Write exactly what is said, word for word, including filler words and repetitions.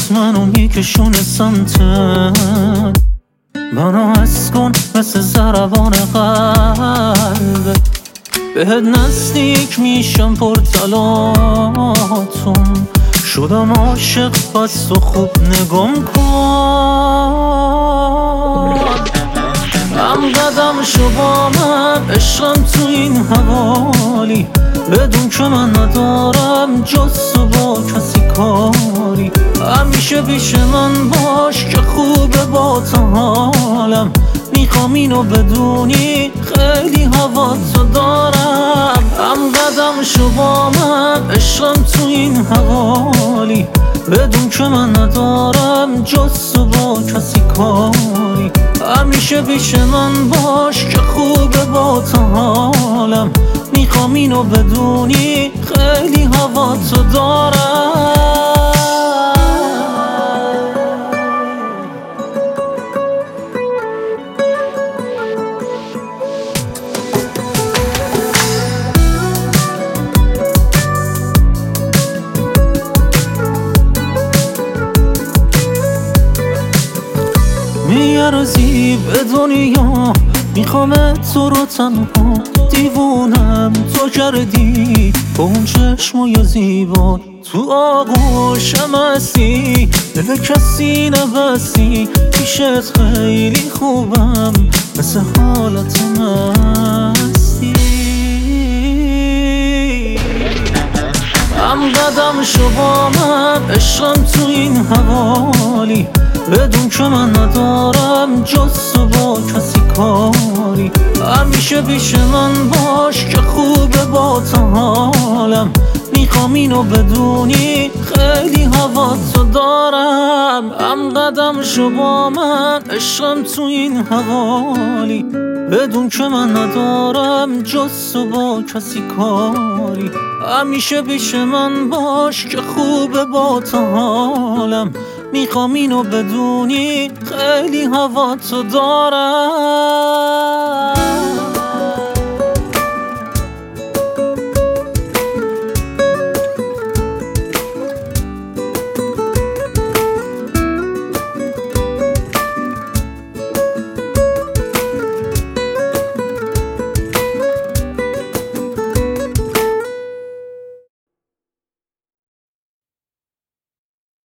پات منو میکشونه سمتت، منو حس کن مثل ضربان قلبت. بهت نزدیک میشم پرتلاتون، شدم عاشق پس تو خوب نگام کن. هم قدم شو با من عشقم تو این حوالی، بدون که من ندارم جز تو با کسی کاری. همیشه پیش من باش که خوبه با تو حالم، میخوام اینو بدونی خیلی هوا تو دارم. هم قدم شو با من عشقم تو این حوالی، بدون که من ندارم جز تو با کسی کاری. همیشه پیش من باش که خوبه با تو حالم، میخوام اینو بدونی خیلی هوا تو دارم. میارزی به دنیا، میخوام تو رو تنها، دیوونم تو کردی با اون چشمای زیبا. تو آغوشم هستی دل کسی نبستی، پیشت خیلی خوبم مثل حالت مستی. هم قدم شو با من عشقم تو این حوالی، بدون که من ندارم جز تو با کسی کاری. همیشه پیش من باش که خوبه با تو حالم، میخوام اینو بدونی خیلی هوا تو دارم. هم قدم شو با من عشقم تو این حوالی، بدون که من ندارم جز تو با کسی کاری. همیشه پیش من باش که خوبه با تو حالم، میخوام اینو بدونی خیلی هوا تو دارم.